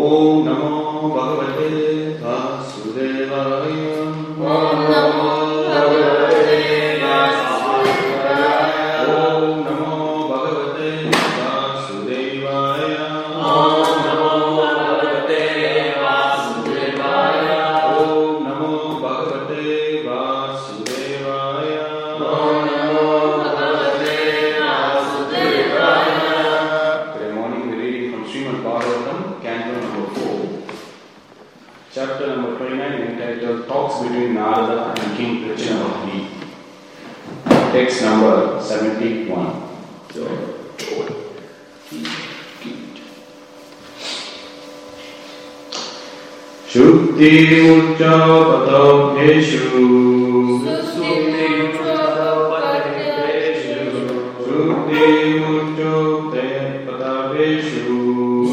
Om Namo Bhagavate Vasudevaya. Om Namo Bhagavate Vasudevaya. Om Namo Bhagavate Vasudevaya. Om Namo Bhagavate Vasudevaya. Om Namo Bhagavate Vasudevaya. Om Namo Bhagavate Vasudevaya. Today morning we are reading from Srimad Bhagavatam, Canto number 4, chapter number 29, entitled Talks Between Narada and King Prachinavati. Text number 71. Shruti Murcha Pataveshu. Shruti Murcha Pataveshu.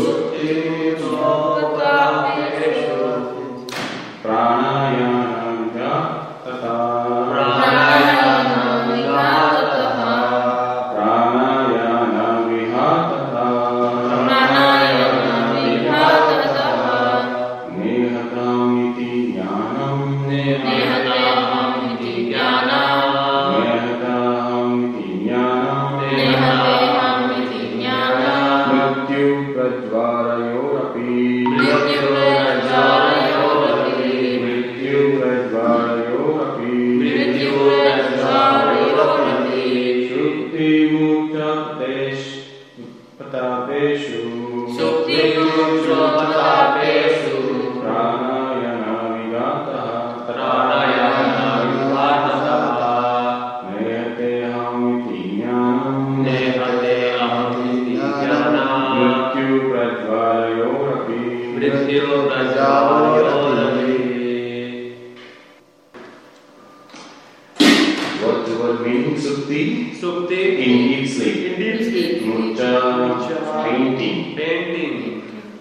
What's the word meaning? Sukti? Sukti. In deep sleep. In deep sleep. Murcha. Fainting. Painting.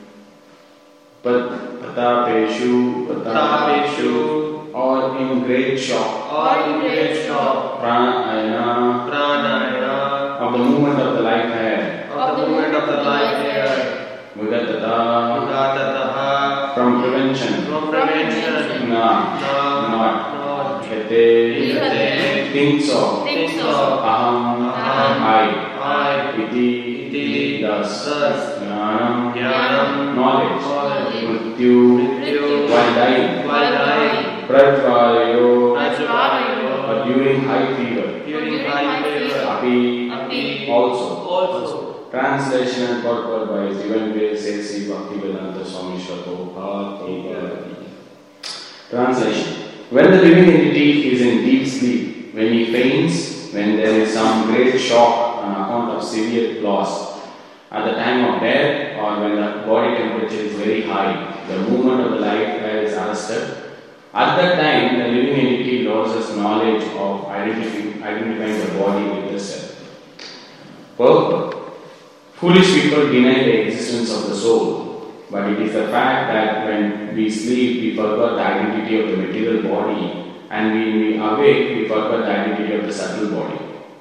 Patapeshu. Patapeshu. Or in great shock. Or in great shock. Pranayana. Pranayana. Of the movement of the light hair. Of the movement of the light hair. Mudatata. Mudatataha. From prevention. From prevention. Not. Hete. Thinks of. Aham. I. Iti. Thus. Jnanam. Knowledge. Mrityu. While dying. Prajvalayo. Or during high fever. Api. Also. Translation and purport by His Divine Grace A.C. Bhaktivedanta Swami Prabhupada. Translation. When the living entity is in deep sleep, when he faints, when there is some great shock on account of severe loss, at the time of death or when the body temperature is very high, the movement of the light is arrested. At that time, the living entity loses knowledge of identifying the body with the self. Purport. Foolish people deny the existence of the soul, but it is the fact that when we sleep, we forget the identity of the material body, and when we awake, we forget the identity of the subtle body.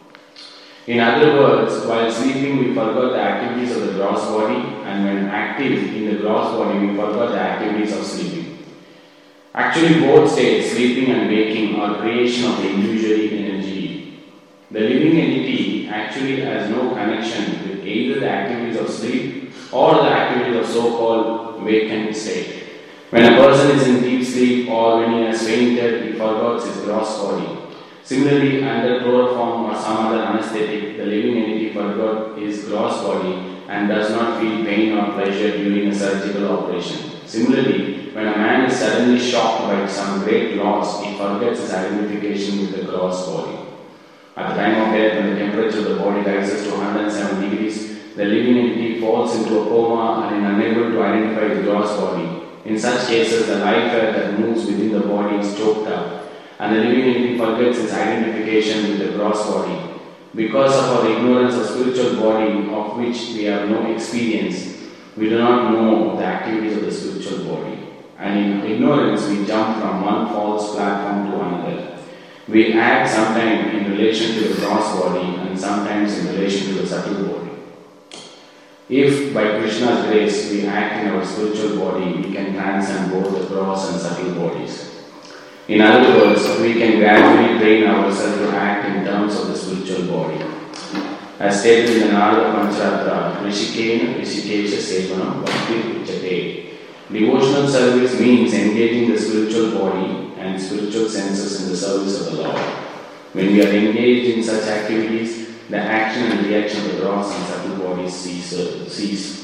In other words, while sleeping, we forget the activities of the gross body, and when active in the gross body, we forget the activities of sleeping. Actually, both states, sleeping and waking, are creation of the illusory energy. The living entity actually has no connection with either the activities of sleep or the activities of so-called vacant state. When a person is in deep sleep or when he has fainted, he forgets his gross body. Similarly, under chloroform or some other anesthetic, the living entity forgets his gross body and does not feel pain or pleasure during a surgical operation. Similarly, when a man is suddenly shocked by some great loss, he forgets his identification with the gross body. At the time of death, when the temperature of the body rises to 107 degrees, the living entity falls into a coma and is unable to identify the gross body. In such cases, the life air that moves within the body is choked up, and the living entity forgets its identification with the gross body. Because of our ignorance of spiritual body, of which we have no experience, we do not know the activities of the spiritual body. And in ignorance, we jump from one false platform to another. We act sometimes in relation to the gross body and sometimes in relation to the subtle body. If by Krishna's grace we act in our spiritual body, we can transcend both the gross and subtle bodies. In other words, we can gradually train ourselves to act in terms of the spiritual body. As stated in the Narada Pancharatra, Rishikena Rishikesha Sevanam Bhakti Uchate. Devotional service means engaging the spiritual body and spiritual senses in the service of the Lord. When we are engaged in such activities, the action and reaction of the gross and subtle bodies cease.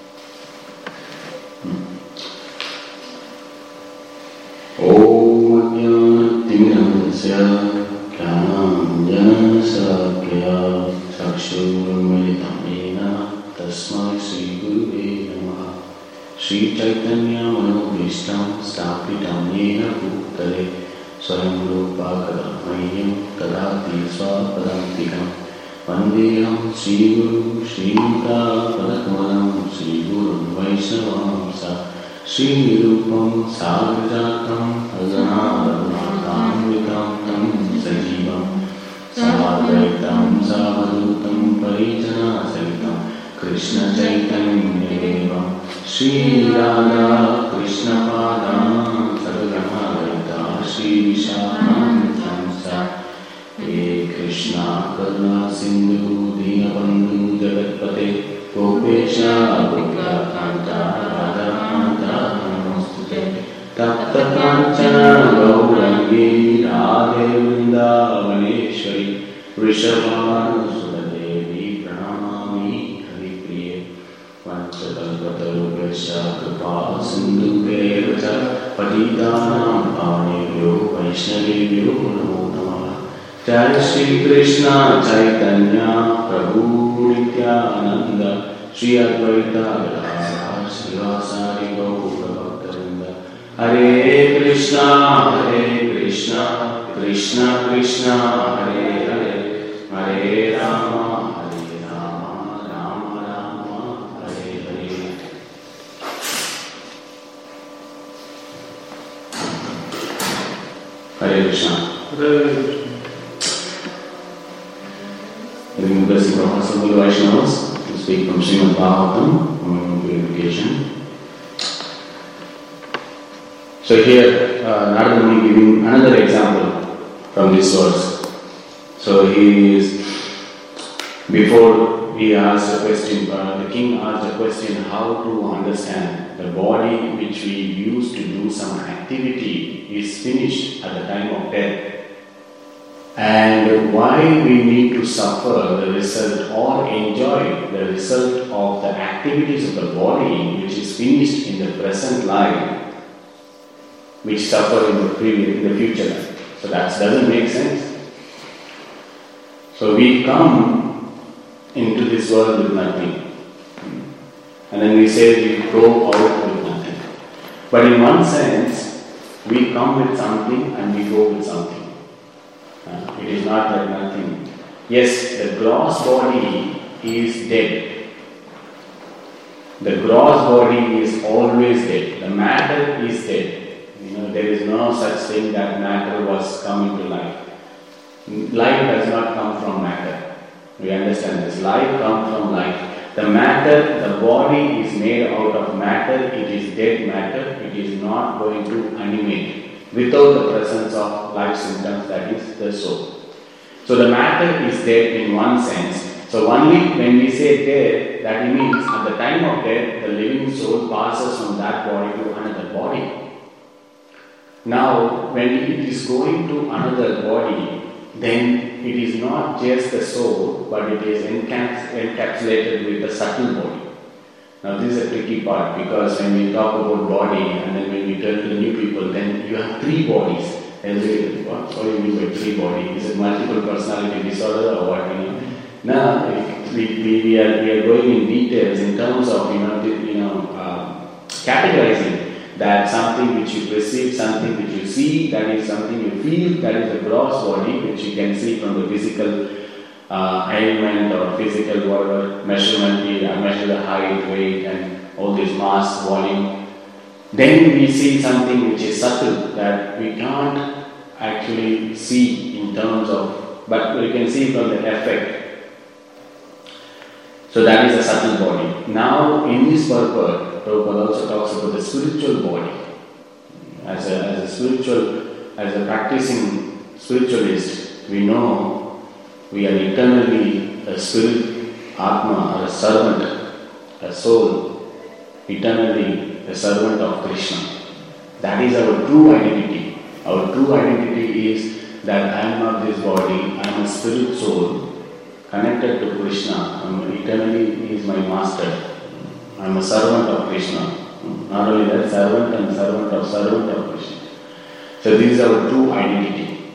Om Jnana Jnana Sakya Chakshurmilitamena Tasmai Sri Guruve Namaha. Sri Chaitanya Manobhishtam Stapitam Yena Bhutale Swayam Rupa Kadamayyam Kadati Swapadantikam Vandeham Sri Guru Sri Yuta Padakamalam Sri Guru Vaisnavam Sa Sri Nirupam Sagrajatam Azanadatam Vikam Tam Sajivam Savadvaitam Savadutam Parijana Savitam Krishna Chaitanya Devam Sri Radha Krishna Padam Sadgama Shri Vishakam Tamsa He Krishna Karuna Sindhu Dinabandhu Jagatpate Gopesha Gopika Kanta Radha Kanta Namostute Tapta Kanchana Gaurangi Radhe Vrindavaneshwari Vrishabhanu Sudadevi Pranamami Haripriye Panchakalpatarubhasya Kripa Sindhu Kevacha Patitanam Pavanebhyo Vaishnavebhyo Namo Namaha Jai Shri Krishna Chaitanya Prabhu Nityananda Shri Advaita Gadadhara Srivasari Gaura Bhaktavinda Hare Krishna Krishna Krishna Hare Hare Hare Rama Rama Rama Hare Hare. Hare Krishna. Giving the blessing of Assembled Vaishnavas to speak from Srimad Bhagavatam on purification. So here, Narada Muni giving another example from this verse. So he is, before he asked a question, the king asked a question how to understand the body which we use to do some activity is finished at the time of death. And why we need to suffer the result or enjoy the result of the activities of the body which is finished in the present life, which suffer in the future life. So that doesn't make sense. So we come into this world with nothing. And then we say we go out with nothing. But in one sense, we come with something and we go with something. It is not like nothing. Yes, the gross body is dead. The gross body is always dead. The matter is dead. There is no such thing that matter was coming to life. Life does not come from matter. We understand this. Life comes from life. The matter, the body is made out of matter. It is dead matter. It is not going to animate without the presence of life symptoms, that is the soul. So the matter is dead in one sense. So only when we say dead, that means at the time of death, the living soul passes from that body to another body. Now, when it is going to another body, then it is not just the soul, but it is encapsulated with the subtle body. Now this is a tricky part, because when we talk about body and then when we turn to the new people, then you have three bodies. What do you mean by three bodies? Is it multiple personality disorder or what? Now we are going in details in terms of categorizing that something which you perceive, something which you see, that is something you feel, that is the gross body which you can see from the physical ailment or physical whatever measurement, measure the height, weight and all this mass, volume. Then we see something which is subtle that we can't actually see in terms of, but we can see from the effect. So that is a subtle body. Now in this purport, Prabhupada also talks about the spiritual body. As a practicing spiritualist, we know we are eternally a spirit, Atma, or a servant, a soul, eternally a servant of Krishna. That is our true identity. Our true identity is that I am not this body, I am a spirit soul, connected to Krishna. Eternally He is my master. I am a servant of Krishna. Not only that, servant of Krishna. So this is our true identity.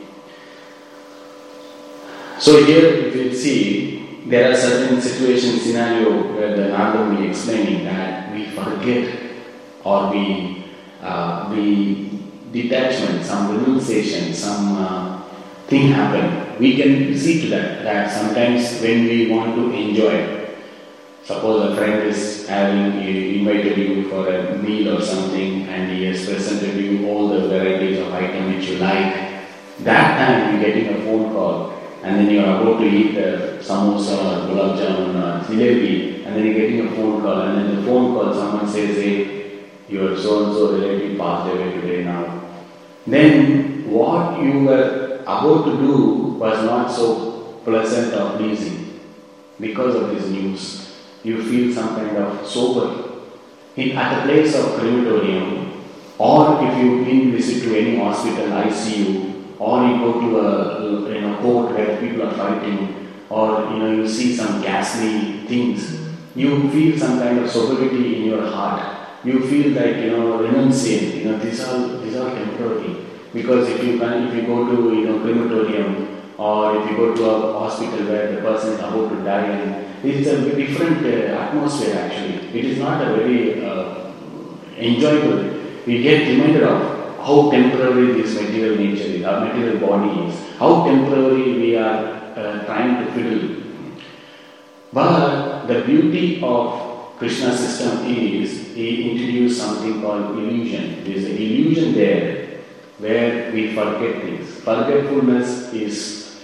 So here, if you see, there are certain situations, scenario where the Narada will be explaining that we forget or we detachment, some renunciation, some thing happen. We can see to that sometimes when we want to enjoy. Suppose a friend is invited you for a meal or something and he has presented you all the varieties of items which you like. That time you are getting a phone call and then you are about to eat the samosa or gulab jamun or jalebi and then you are getting a phone call and then the phone call someone says, hey, your so-and-so relative passed away today now. Then what you were about to do was not so pleasant or pleasing because of this news. You feel some kind of sober. At the place of crematorium, or if you visit to any hospital, ICU, or you go to a court where people are fighting, or you see some ghastly things, you feel some kind of sobriety in your heart. You feel like renunciate. These are temporary. Because if you go to crematorium, or if you go to a hospital where the person is about to die, and it's a different atmosphere actually. It is not a very enjoyable. We get reminded of how temporary this material nature is, our material body is, how temporary we are trying to fiddle. But the beauty of Krishna's system is he introduced something called illusion. There is an illusion there where we forget things. Forgetfulness is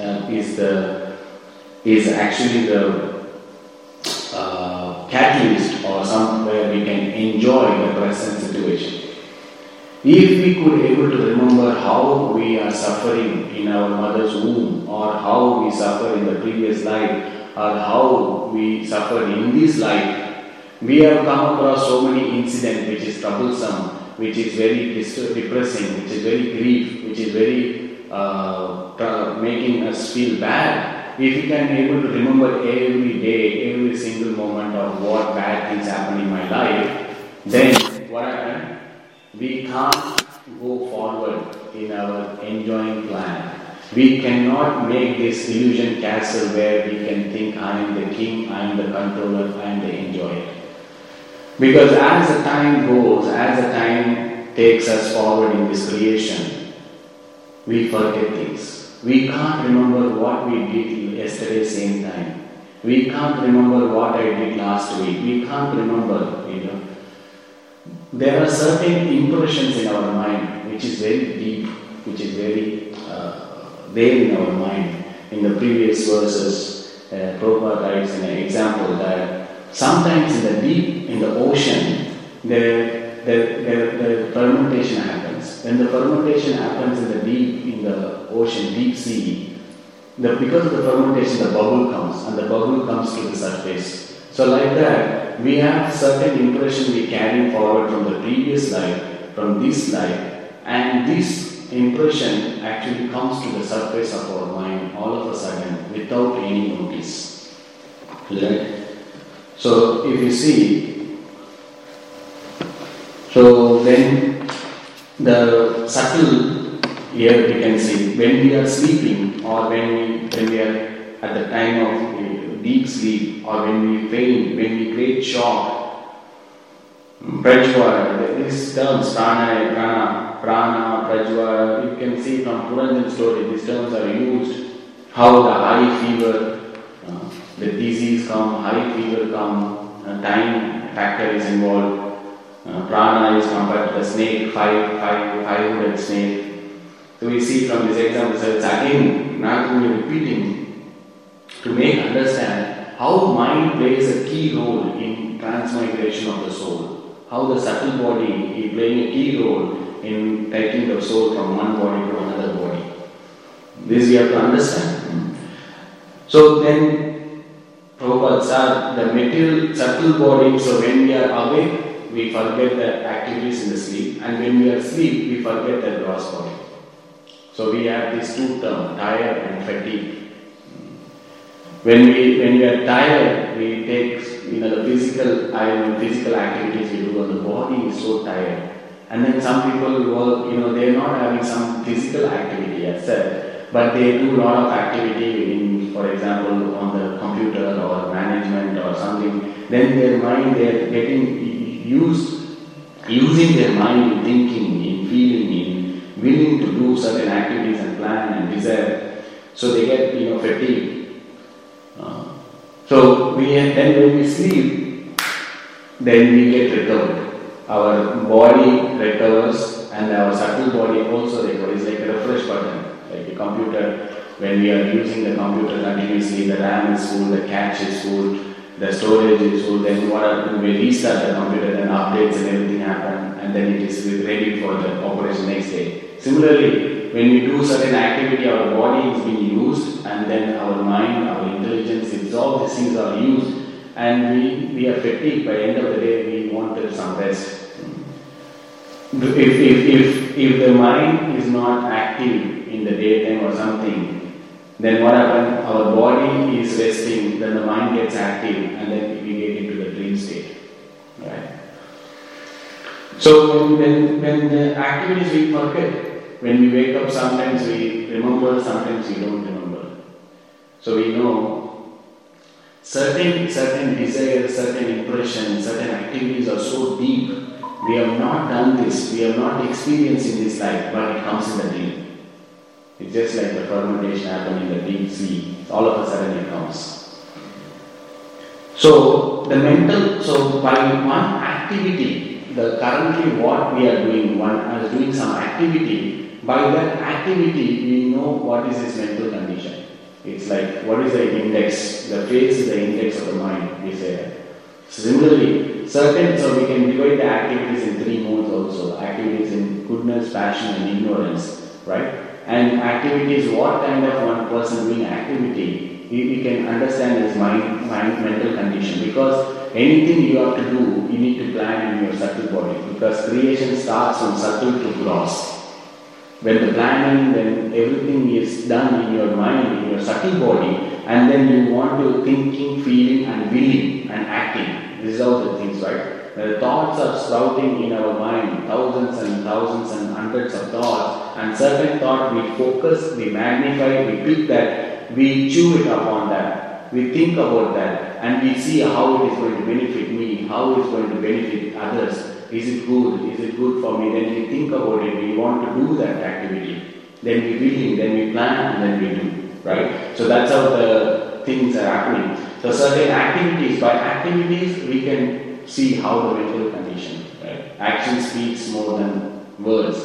actually the catalyst or somewhere we can enjoy the present situation. If we could able to remember how we are suffering in our mother's womb, or how we suffered in the previous life, or how we suffered in this life, we have come across so many incidents which is troublesome, which is very depressing, which is very grief, which is very making us feel bad. If we can able to remember every day, every single moment of what bad things happen in my life, then what happened? We can't go forward in our enjoying plan. We cannot make this illusion castle where we can think I am the king, I am the controller, I am the enjoyer. Because as the time goes, as the time takes us forward in this creation, we forget things. We can't remember what we did yesterday same time. We can't remember what I did last week. We can't remember, There are certain impressions in our mind which is very deep, which is very there in our mind. In the previous verses, Prabhupada writes in an example that sometimes in the ocean, the fermentation happens. When the fermentation happens in the ocean, deep sea, because of the fermentation, the bubble comes, and the bubble comes to the surface. So like that, we have certain impression we carry forward from the previous life, from this life, and this impression actually comes to the surface of our mind all of a sudden without any notice. Right? So if you see, so then the subtle here we can see when we are sleeping, or when we are at the time of deep sleep, or when we faint, when we create shock. Prajva, these terms, prana, prajva, you can see from Puranjan's story, these terms are used, how the high fever, the disease come, high fever come, time factor is involved, prana is compared to the snake, five-hooded snake. So we see from this example, so it's again not only repeating to make understand how mind plays a key role in transmigration of the soul. How the subtle body is playing a key role in taking the soul from one body to another body. This we have to understand. So then, Prabhupada said, the material subtle body, so when we are awake, we forget the activities in the sleep, and when we are asleep, we forget the gross body. So we have these two terms, tired and fatigue. When we are tired, we take the physical activities we do, and the body is so tired. And then some people work, they are not having some physical activity as such, but they do a lot of activity in, for example, on the computer or management or something. Then their mind, they are getting using their mind in thinking, in feeling, in willing to do certain activities and plan and desire. So they get fatigued. So then when we sleep, then we get recovered. Our body recovers and our subtle body also recovers. It's like a refresh button, like a computer. When we are using the computer continuously, the RAM is full, the cache is full, the storage is full. Then what happens? We restart the computer, then updates and everything happen, and then it is ready for the operation next day. Similarly, when we do certain activity, our body is being used, and then our mind, our intelligence, all these things are used, and we are fatigued. By the end of the day, we wanted some rest. If the mind is not active in the daytime or something, then what happens? Our body is resting, then the mind gets active, and then we get into the dream state. Right? So when the activities we forget, when we wake up, sometimes we remember, sometimes we don't remember. So we know certain desires, certain impressions, certain activities are so deep. We have not done this, we have not experienced in this life, but it comes in the dream. It's just like the fermentation happening in the deep sea. All of a sudden it comes. So by one activity, currently what we are doing, one is doing some activity. By that activity, we know what is this mental condition. It's like, what is the index? The face is the index of the mind, we say that. Similarly, so we can divide the activities in three modes also. Activities in goodness, passion and ignorance, right? And activities, what kind of one person doing activity, we can understand his mind mental condition. Because anything you have to do, you need to plan in your subtle body. Because creation starts from subtle to gross. When the planning, when everything is done in your mind, in your subtle body, and then you want to thinking, feeling and willing and acting. These are all the things, right? The thoughts are sprouting in our mind, thousands and hundreds of thoughts, and certain thought we focus, we magnify, we pick that, we chew it upon that, we think about that, and we see how it is going to benefit me, how it is going to benefit others. Is it good? Is it good for me? Then we think about it, we want to do that activity. Then we willing, then we plan, and then we do. Right? So that's how the things are happening. So certain activities, by activities we can see how the mental condition. Right? Action speaks more than words.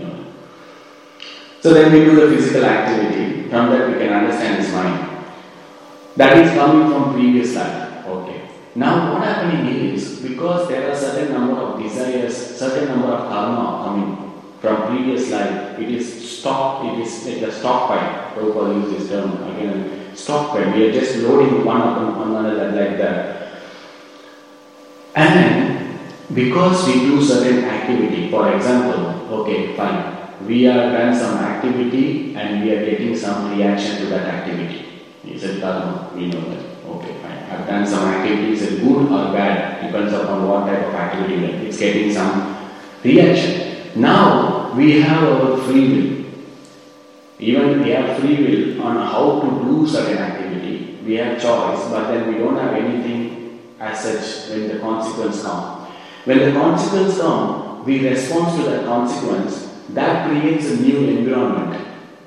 So then we do the physical activity. From that we can understand his mind. That is coming from previous life. Okay. Now what happening is, because there are certain number of desires, certain number of karma coming from previous life, it is stock, it is like a stockpile. Prabhupada used this term again, stockpile. We are just loading one upon another like that. And because we do certain activity, for example, okay, fine, we are done some activity and we are getting some reaction to that activity. It's a karma, we know that. Okay, fine. I've done some activity, is it good or bad? Depends upon what type of activity it's getting some reaction. Now we have our free will. Even we have free will on how to do certain activity. We have choice, but then we don't have anything as such when the consequence comes. When the consequence comes, we respond to that consequence. That creates a new environment.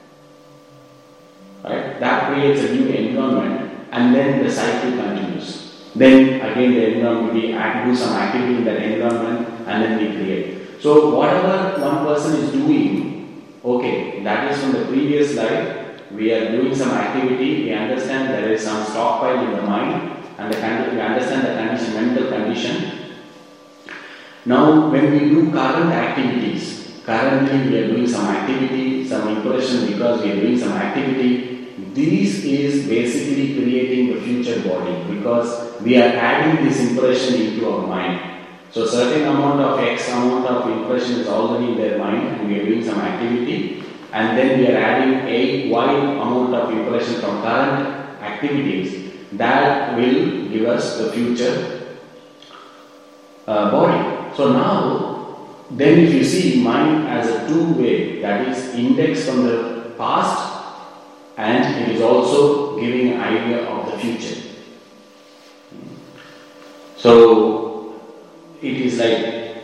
Right? That creates a new environment, and then the cycle continues. Then again the environment, we do some activity in that environment, and then we create. So whatever one person is doing, okay, that is from the previous life. We are doing some activity, we understand there is some stockpile in the mind, and we understand the condition, mental condition. Now, when we do current activities, currently we are doing some activity, some impression because we are doing some activity. This is basically creating the future body because we are adding this impression into our mind. So certain amount of X amount of impression is already in their mind and we are doing some activity, and then we are adding a Y amount of impression from current activities that will give us the future body. So now, then if you see mind as a two-way, that is index from the past and it is also giving an idea of the future. So it is like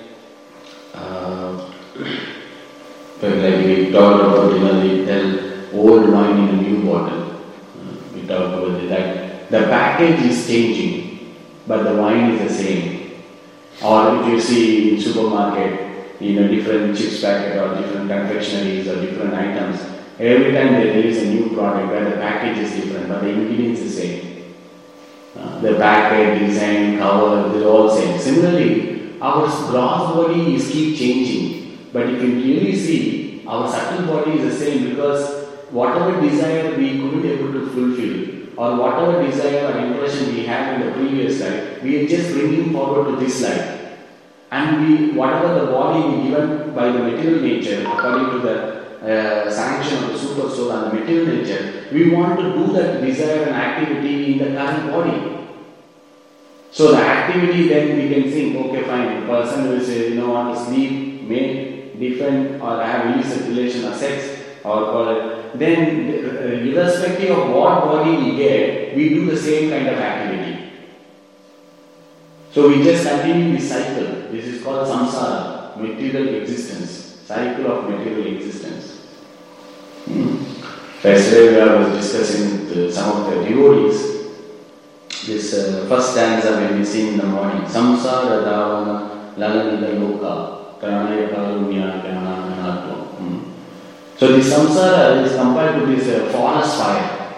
we talked about, we tell old wine in a new bottle. We talked about that the package is changing, but the wine is the same. Or if you see in supermarket, different chips packet or different confectionaries or different items, every time there is a new product where the package is different, but the ingredients is the same. The package, design, cover, they're all same. Similarly, our gross body is keep changing, but if you really see, our subtle body is the same because whatever desire we couldn't able to fulfill, or whatever desire or impression we had in the previous life, we are just bringing forward to this life. And whatever the body given by the material nature, according to the sanction of the super soul and the material nature, we want to do that desire and activity in the current body. So the activity, then we can think, okay, fine, the person will say, want to sleep, make, defend, or have illicit relation or sex, then irrespective of what body we get, we do the same kind of activity. So we just continue this cycle. This is called samsara, material existence, cycle of material existence. Yesterday I was discussing with some of the devotees. This first stanza when we sing in the morning, samsara davana lalanida loka pranaya karunya jnana. So this samsara is compared to this forest fire.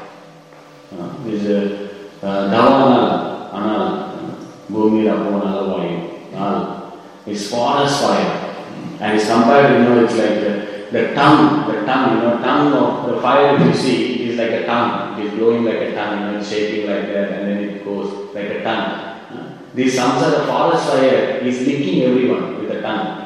This davana anal, bhumi rapona lavai, is forest fire, and it's compared, it's like the tongue, tongue of the fire you see, it is like a tongue, it is blowing like a tongue, it's shaking like that, and then it goes like a tongue. This samsara forest fire is licking everyone with a tongue.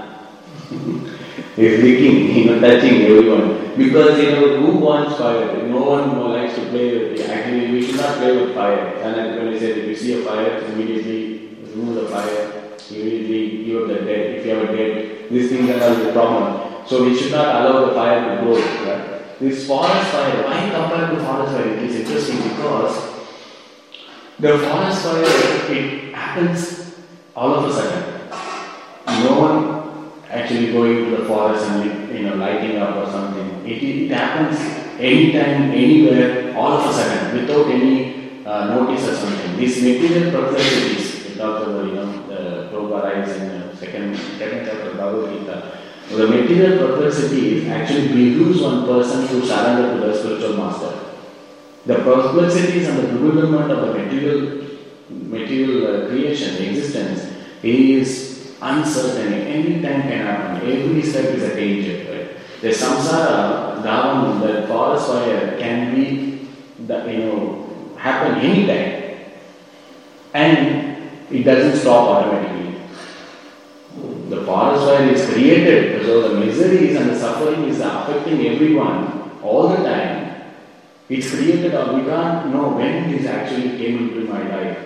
Is licking, touching everyone. Because, who wants fire? No one likes to play with it. Actually, we should not play with fire. And when I said, if you see a fire, immediately remove the fire, immediately give up the dead. If you have a dead, these things are not the problem. So we should not allow the fire to grow. Right? This forest fire, why compared to forest fire? It is interesting because the forest fire, it happens all of a sudden. No one actually going to the forest and lighting up or something. It happens anytime, anywhere, all of a sudden, without any notice or something. These material perplexities, we talked about, the Prabhupada writes in the second chapter of Bhagavad Gita. The material perplexities actually behooves one person to surrender to the spiritual master. The perplexities and the bewilderment of the material creation, existence, is uncertain. Any time can happen. Every step is a danger. Right? The samsara, dhavan, the forest fire can be, happen any time, and it doesn't stop automatically. The forest fire is created, so the miseries and the suffering is affecting everyone all the time. It's created, or we can't know when this actually came into my life.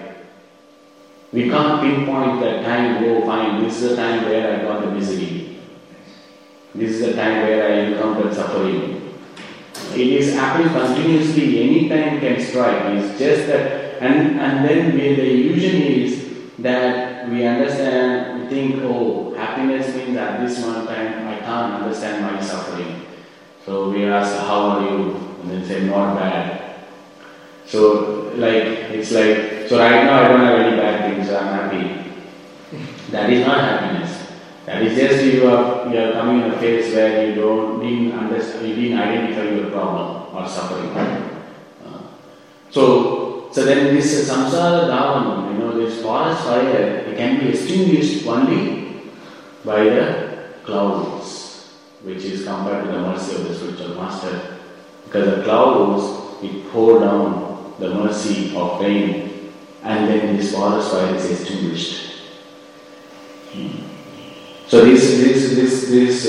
We can't pinpoint that time, fine, this is the time where I got the misery. This is the time where I encountered suffering. It is happening continuously, any time can strike. It's just that, and then the illusion is that we understand, we think, happiness means at this one time I can't understand my suffering. So we ask, how are you? And then say, not bad. So so right now I don't have any bad things, so I'm happy. That is not happiness. That is just you are coming in a phase where you didn't identify your problem or suffering. So so then this samsara dhavanam, this forest fire, it can be extinguished only by the clouds, which is compared to the mercy of the spiritual master. Because the clouds, it pour down the mercy of rain, and then this forest fire is extinguished. So this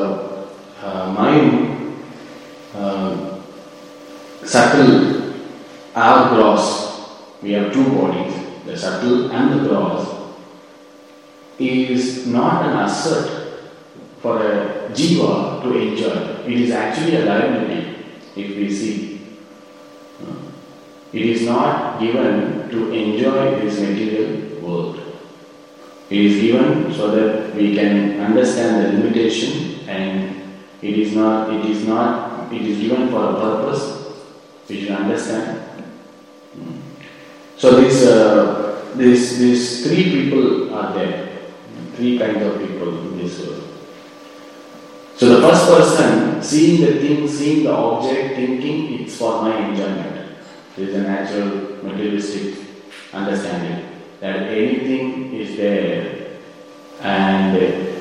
mind, subtle, our gross, we have two bodies, the subtle and the gross, is not an asset for a jiva to enjoy. It is actually a liability, if we see. It is not given to enjoy this material world. It is given so that we can understand the limitation, and it is given for a purpose which we understand. So these three people are there, three kinds of people in this world. So the first person, seeing the thing, seeing the object, thinking it's for my enjoyment. There is a natural materialistic understanding that anything is there, and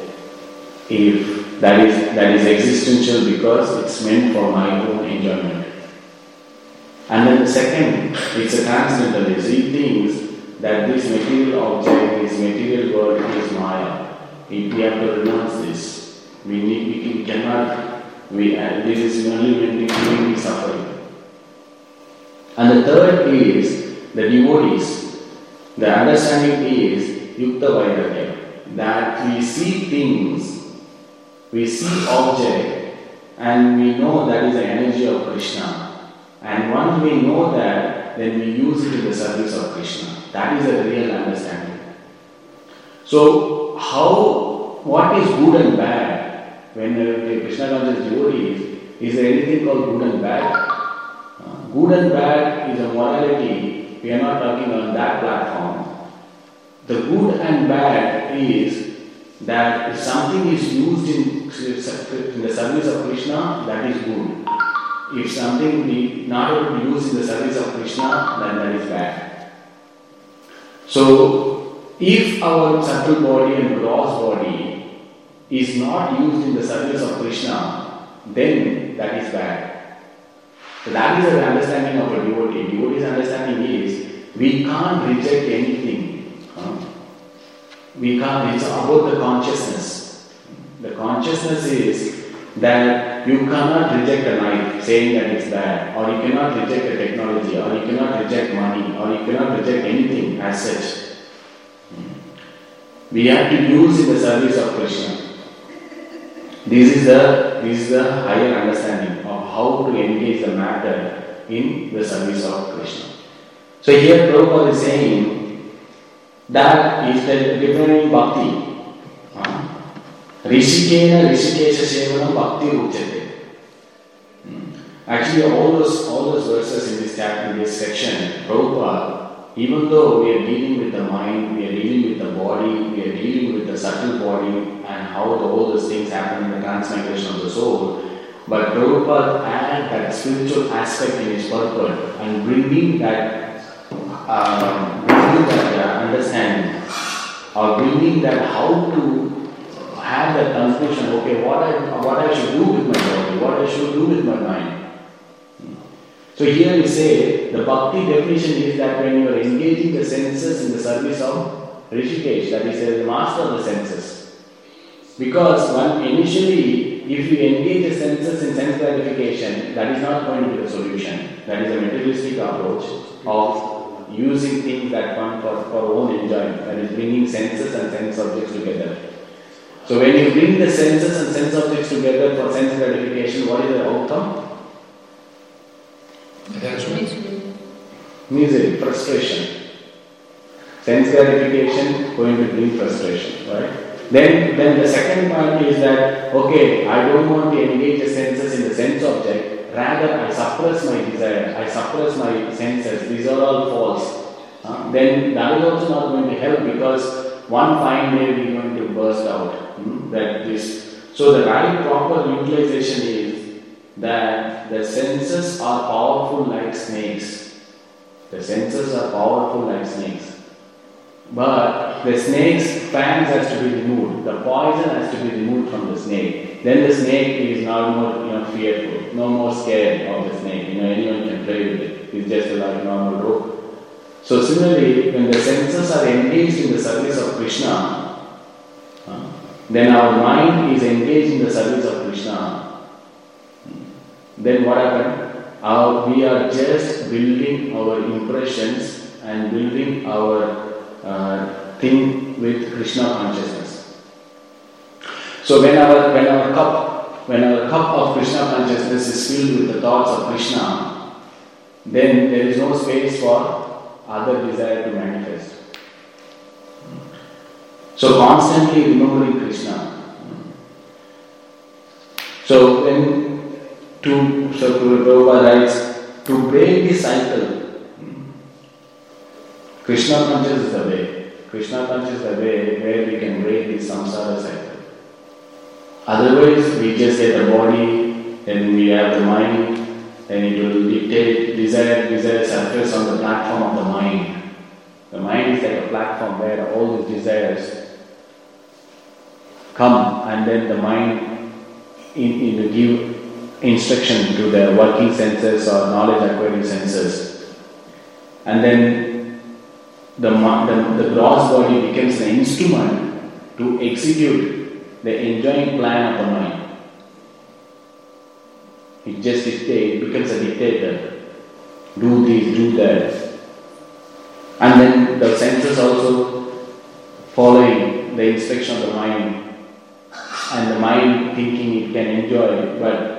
if that is existential because it's meant for my own enjoyment. And then the second, it's a transcendentalist. He thinks that this material object, this material world is Maya. We have to renounce this. We cannot. This is only when we be suffering. And the third is the devotees. The understanding is Yukta Vairagya, that we see things, we see object, and we know that is the energy of Krishna. And once we know that, then we use it in the service of Krishna. That is a real understanding. So, what is good and bad? When Krishna comes as devotees, is there anything called good and bad? Good and bad is a morality. We are not talking on that platform. The good and bad is that if something is used in the service of Krishna, that is good. If something we not able to use in the service of Krishna, then that is bad. So, if our subtle body and gross body is not used in the service of Krishna, then that is bad. So that is the understanding of a devotee. Devotee's understanding is we can't reject anything. We can't. It's about the consciousness. The consciousness is that you cannot reject a knife saying that it's bad, or you cannot reject a technology, or you cannot reject money, or you cannot reject anything as such. We have to use in the service of Krishna. This is the higher understanding of how to engage the matter in the service of Krishna. So here Prabhupada is saying that is the different bhakti. Rishikena Rishikesha Sevanam Bhakti Uchate. Actually, all those verses in this chapter, in this section, Prabhupada, even though we are dealing with the mind, we are dealing with the body, we are dealing with the subtle body, and how all those things happen in the transmigration of the soul, but Prabhupada added that spiritual aspect in his purport and bringing that understanding, or bringing that how to have that conclusion. Okay, what I should do with my body, what I should do with my mind. So here we say the bhakti definition is that when you are engaging the senses in the service of Rishikesh, that is the master of the senses. Because initially, if you engage the senses in sense gratification, that is not going to be the solution. That is a materialistic approach of using things that come for own enjoyment, that is bringing senses and sense objects together. So when you bring the senses and sense objects together for sense gratification, what is the outcome? Misery, frustration. Sense gratification going to bring frustration, right? Then the second point is that, okay, I don't want to engage the senses in the sense object, rather I suppress my desire, I suppress my senses, these are all false. Then that is also not going to help, because one fine day we are going to burst out. So the right proper utilization is that the senses are powerful like snakes. The senses are powerful like snakes. But the snake's fangs has to be removed. The poison has to be removed from the snake. Then the snake is no more fearful, no more scared of the snake. Anyone can play with it. It's just like a normal rope. So similarly, when the senses are engaged in the service of Krishna, then our mind is engaged in the service of Krishna. Then what happened? We are just building our impressions and building our thing with Krishna consciousness. So when our cup of Krishna consciousness is filled with the thoughts of Krishna, then there is no space for other desire to manifest. So constantly remembering Krishna. So Prabhupada writes, to break this cycle, Krishna consciousness is the way. Krishna consciousness is the way where we can break this samsara cycle. Otherwise, we just get the body, then we have the mind, then it will dictate desire surface on the platform of the mind. The mind is like a platform where all these desires come, and then the mind give instruction to the working senses or knowledge acquiring senses, and then the gross body becomes the instrument to execute the enjoying plan of the mind. It just becomes a dictator. Do this, do that. And then the senses also following the instruction of the mind, and the mind thinking it can enjoy, but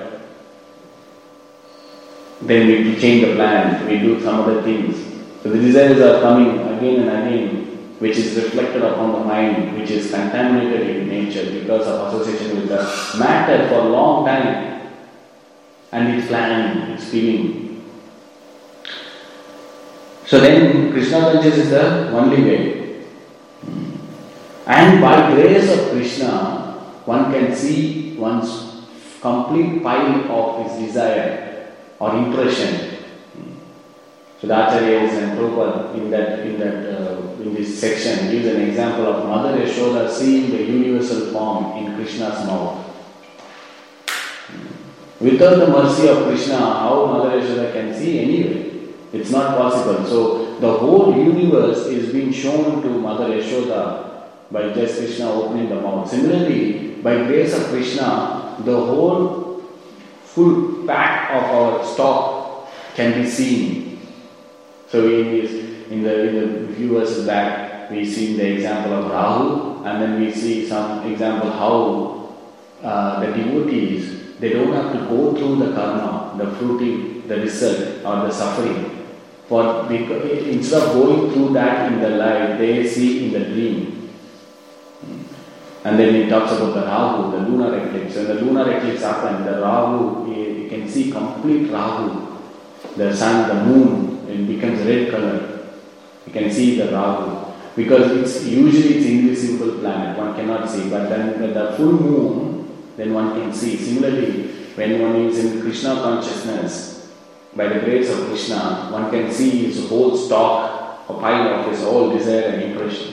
then we change the plan, we do some other things. So the desires are coming again and again, which is reflected upon the mind, which is contaminated in nature because of association with the matter for a long time. And it's planning, it's feeling. So then Krishna consciousness is the only way. And by grace of Krishna, one can see one's complete pile of his desire or impression. So the Acharyas and Prabhupada in this section gives an example of Mother Yashoda seeing the universal form in Krishna's mouth. Without the mercy of Krishna, how Mother Yashoda can see anyway? It's not possible. So the whole universe is being shown to Mother Yashoda by just Krishna opening the mouth. Similarly, by grace of Krishna, the whole full pack of our stock can be seen. So in the few verses back, we see the example of Rahu, and then we see some example how the devotees, they don't have to go through the karma, the fruiting, the result or the suffering. Instead of going through that in the life, they see in the dream. And then he talks about the Rahu, the lunar eclipse. When the lunar eclipse happens, the Rahu, you can see complete Rahu. The sun, the moon, it becomes red color. You can see the Rahu. Because it's invisible planet, one cannot see. But then with the full moon, then one can see. Similarly, when one is in Krishna consciousness, by the grace of Krishna, one can see his whole stock, a pile of his whole desire and impression.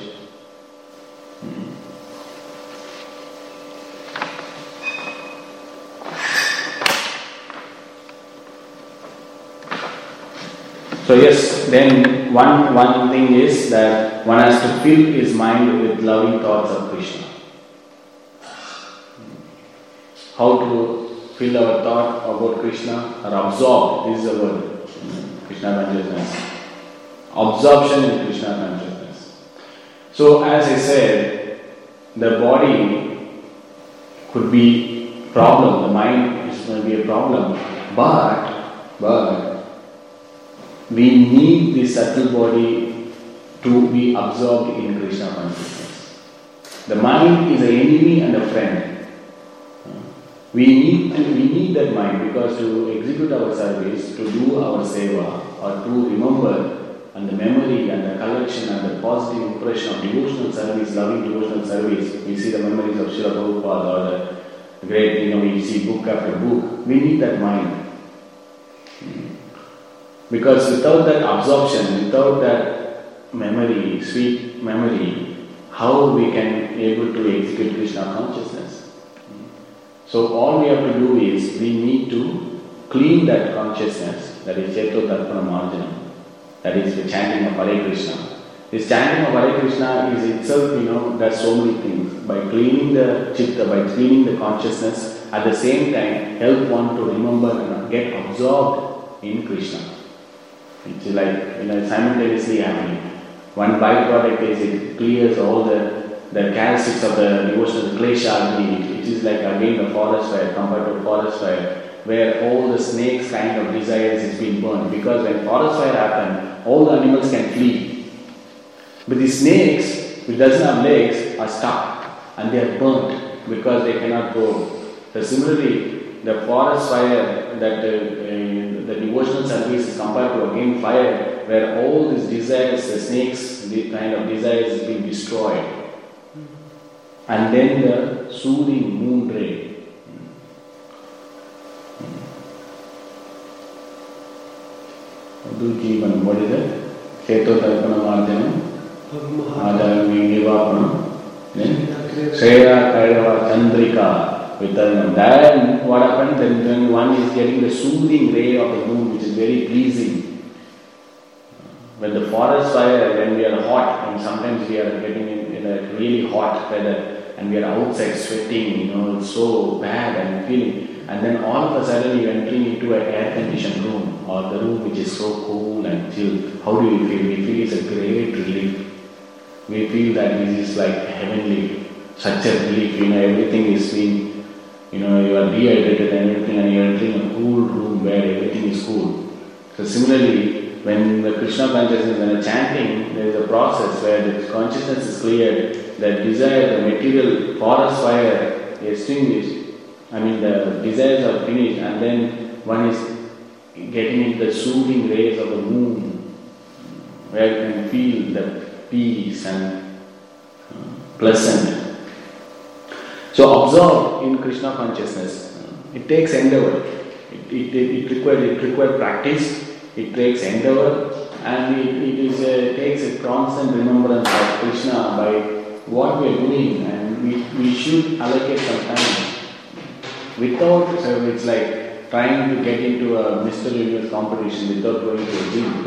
So yes, then one thing is that one has to fill his mind with loving thoughts of Krishna. How to fill our thought about Krishna? Or absorb, this is the word, Krishna consciousness. Absorption in Krishna consciousness. So as I said, the body could be problem, the mind is going to be a problem, but we need this subtle body to be absorbed in Krishna consciousness. The mind is an enemy and a friend. We need that mind because to execute our service, to do our seva, or to remember and the memory and the collection and the positive impression of devotional service, loving devotional service. We see the memories of Srila Prabhupada or the great, we see book after book. We need that mind. Because without that absorption, without that memory, sweet memory, how we can able to execute Krishna consciousness? So all we have to do is, we need to clean that consciousness, that is Cheto Darpana Marjanam, that is the chanting of Hare Krishna. This chanting of Hare Krishna is itself, does so many things. By cleaning the chitta, by cleaning the consciousness, at the same time help one to remember and get absorbed in Krishna. It's like simultaneously happening. One byproduct is it clears all the characteristics of the devotional klesha agni. It is like again the forest fire compared to forest fire, where all the snakes kind of desires is being burned. Because when forest fire happens, all the animals can flee. But the snakes, which doesn't have legs, are stuck and they are burnt because they cannot go. So similarly, the forest fire, that the devotional service is compared to again fire, where all these desires, the snakes, the kind of desires is being destroyed. And then the soothing moon ray. What is it? Cheto Darpana Marjanam, Adaram Nivapanam, then Shreya Kairava Chandrika Vitaranam. Then what happens? Then one is getting the soothing ray of the moon, which is very pleasing. When the forest fire, when we are hot, and sometimes we are getting in a really hot weather, and we are outside sweating, it's so bad and feeling, and then all of a sudden you are entering into an air-conditioned room, or the room which is so cool and chill. How do we feel? We feel it's a great relief. We feel that this is like heavenly, such a relief. Everything is being, you are dehydrated and everything, and you are entering a cool room where everything is cool. So similarly, when the Krishna consciousness, when the chanting, there is a process where the consciousness is cleared, the desire, the material forest fire is extinguished. The desires are finished, and then one is getting into the soothing rays of the moon, where you can feel the peace and pleasant. So absorb in Krishna consciousness. It takes endeavor. It requires practice. It takes endeavor, and it takes a constant remembrance of Krishna by what we are doing, and we should allocate some time. Without, so it's like trying to get into a Mr. Universe competition without going to a gym.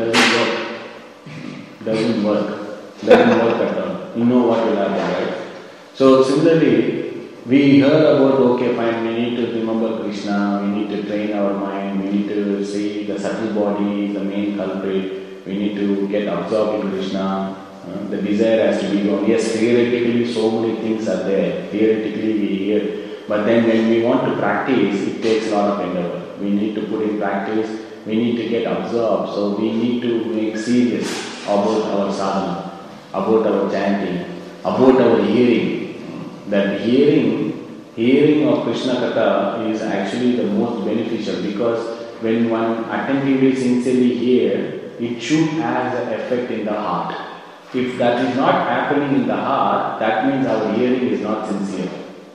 Doesn't work at all. You know what will happen, right? So similarly, we heard about, okay fine, we need to remember Krishna, we need to train our mind, we need to see the subtle body is the main culprit, we need to get absorbed in Krishna, the desire has to be gone. Yes, theoretically so many things are there, theoretically we hear, but then when we want to practice, it takes a lot of endeavor. We need to put in practice, we need to get absorbed, so we need to make serious about our sadhana, about our chanting, about our hearing. That hearing of Krishna Katha is actually the most beneficial, because when one attentively, sincerely hear, it should have the effect in the heart. If that is not happening in the heart, that means our hearing is not sincere.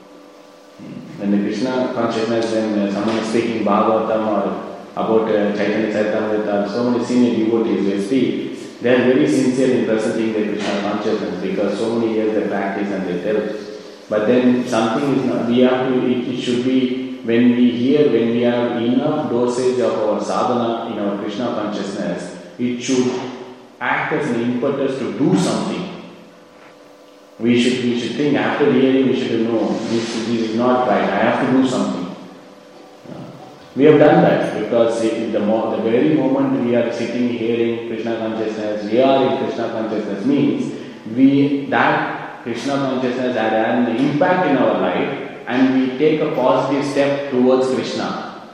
When the Krishna consciousness, when someone is speaking Bhagavatam or about Chaitanya Charitamrita, so many senior devotees, they speak, they are very sincere in presenting their Krishna consciousness, because so many years they practice and they tell. But then something is not, we have to, it should be, when we hear, when we have enough dosage of our sadhana in our Krishna consciousness, it should act as an impetus to do something. We should think, after hearing, we should know, this is not right, I have to do something. We have done that, because the very moment we are sitting hearing Krishna consciousness, we are in Krishna consciousness, means that Krishna consciousness had an impact in our life, and we take a positive step towards Krishna.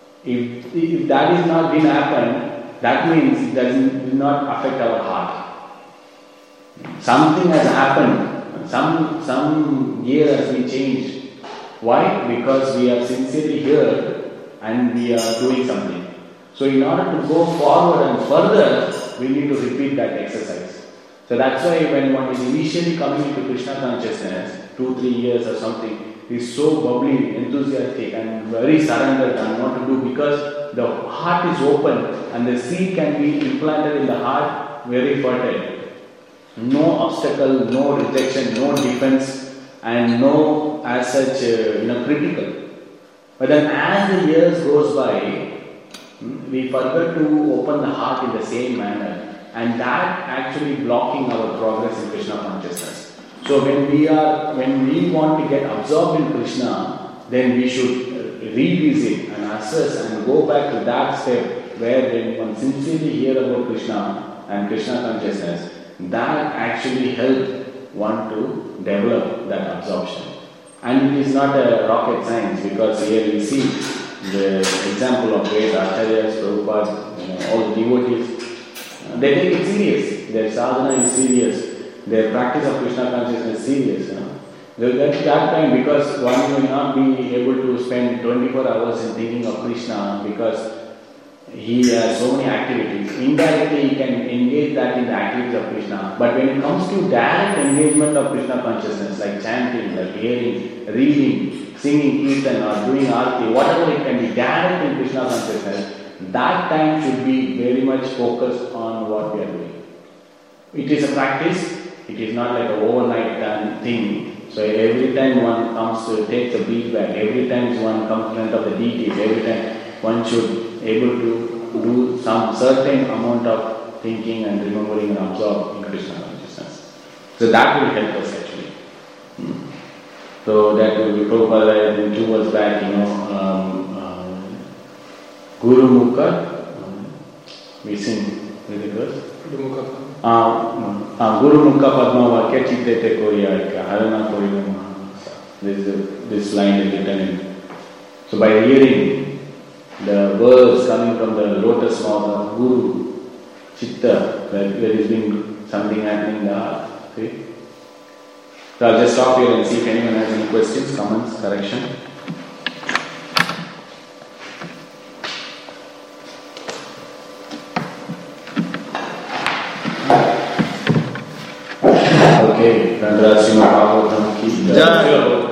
If that is not going to happen, that means it will not affect our heart. Something has happened, some gear has been changed. Why? Because we are sincerely heard and we are doing something. So in order to go forward and further, we need to repeat that exercise. So that's why when one is initially coming into Krishna consciousness, 2-3 years or something, is so bubbly, enthusiastic, and very surrendered and want to do, because the heart is open and the seed can be implanted in the heart very fertile. No obstacle, no rejection, no defense, and no as such critical. But then as the years goes by, we forget to open the heart in the same manner, and that actually blocking our progress in Krishna consciousness. So when we want to get absorbed in Krishna, then we should revisit and assess and go back to that step where when one sincerely hear about Krishna and Krishna consciousness, that actually helps one to develop that absorption. And it is not a rocket science, because here we see the example of great acharyas, Prabhupada, all the devotees, they take it serious. Their sadhana is serious. Their practice of Krishna consciousness is serious. At that time, because one will not be able to spend 24 hours in thinking of Krishna, because he has so many activities. Indirectly, he can engage that in the activities of Krishna. But when it comes to direct engagement of Krishna consciousness, like chanting, like hearing, reading, singing kirtan, or doing arti, whatever it can be direct in Krishna consciousness, that time should be very much focused on what we are doing. It is a practice. It is not like an overnight done thing. So every time one comes to take the breath back, every time one comes in front of the deities, every time one should able to do some certain amount of thinking and remembering and absorb in Krishna consciousness. So that will help us actually. So that will be Prabhupada in 2 years back, Guru Mukha, we sing really good. Guru Mukha Padma Vakya Chittete Koriyarika Harana Koriyama. This line is written in. So by hearing the words coming from the lotus mouth of Guru, Chitta, there is been something happening in the heart. Okay? So I'll just stop here and see if anyone has any questions, comments, correction. Okay, Srimad Bhagavatam ki jai.